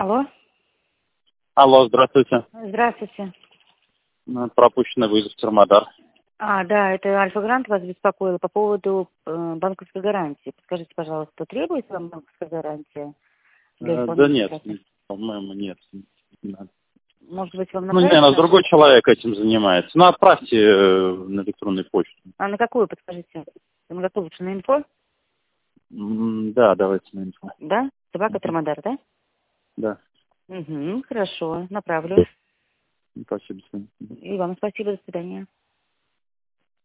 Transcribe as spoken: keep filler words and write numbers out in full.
Алло. Алло, здравствуйте. Здравствуйте. Ну, Пропущенный вызов Термодар. А, да, это Альфа-Грант вас беспокоила по поводу э, банковской гарантии. Подскажите, пожалуйста, требуется вам банковская гарантия для Э, Да исполнения нет, операции? нет, по-моему, нет. Не надо. Может быть, вам Ну, не, направить нас наш? другой человек этим занимается. Ну, отправьте э, на электронную почту. А на какую, подскажите? На какую лучше, на инфо? М, Да, давайте на инфо. Да? Собака Термодар, да? Да, Угу, хорошо, направлю. спасибо. И вам спасибо, до свидания.